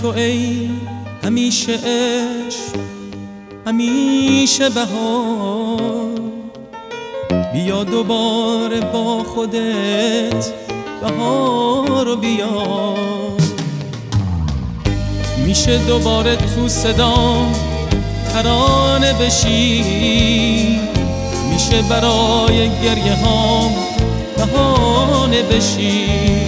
تو ای همیشه عشق، همیشه بهار، بیا دوباره با خودت بهارو بیار. میشه دوباره تو صدام ترانه بشی، میشه برای گریه هام بهانه بشی.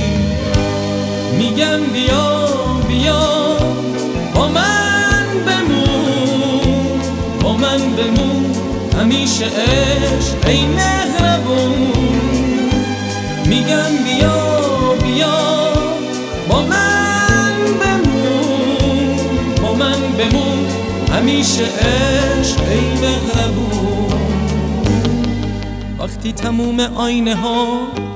میگم بیا بیا با من بمون، با من بمون همیشه عشق ای مهربون. میگم بیا بیا با من بمون، با من بمون همیشه عشق ای مهربون. وقتی تموم آینه ها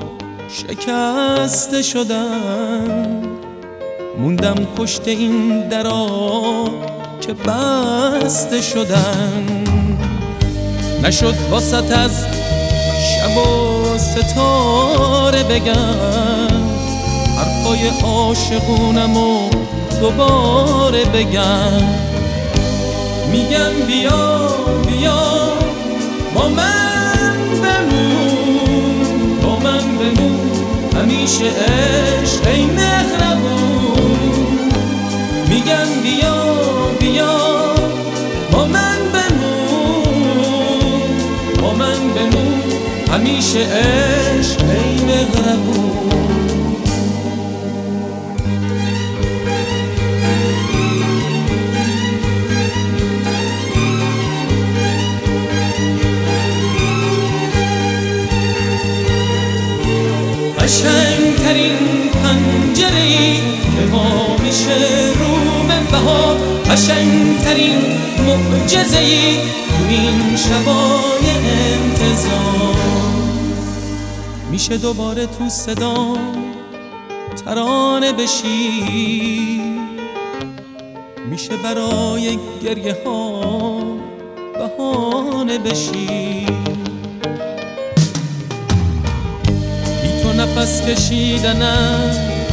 شکسته شدن، موندم پشت این درا که بسته شدن. نشد واسط از شب و ستاره بگم، حرفای عاشقونم و دوباره بگم. میگم بیا بیا با من بمون، با من بمون همیشه عشق ای مهربون. میگم بیا بیا با من بمون، با من بمون همیشه عشق ای مهربون. قشنگترین پنجره‌ای که وا میشه رو به بهار، قشنگترین معجزه‌ای تو این شبای انتظار. میشه دوباره تو صدام ترانه بشی، میشه برای گریه ها بهانه بشی. نفس کشیدنم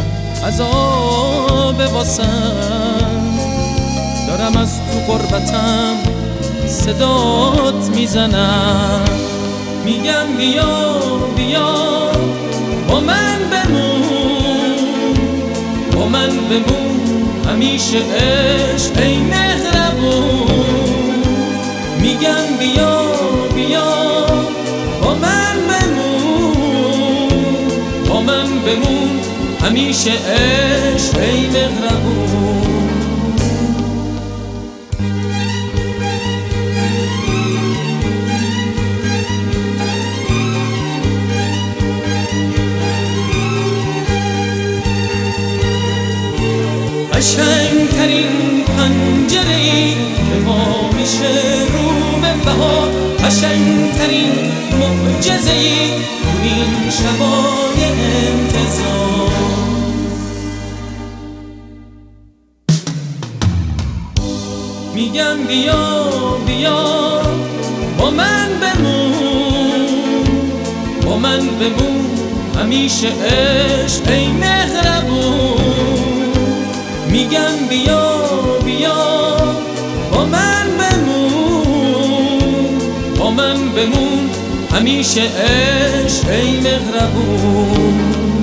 عذاب واسم، دارم از تو غربتم صدات میزنم. میگم بیا بیا با من بمون، با من بمون همیشه عشق ای مهربون. میگم بیا بیا با من با من بمون همیشه عشق ای مهربون. قشنگترین پنجره‌ای که وا میشه رو به بهار، قشنگترین معجزه‌ای تو این شبای انتظار. میگم بیا بیا با من بمون، با من بمون همیشه عشق ای مهربون. میگم بیا بیا با من بمون، با من بمون همیشه عشق ای مهربون.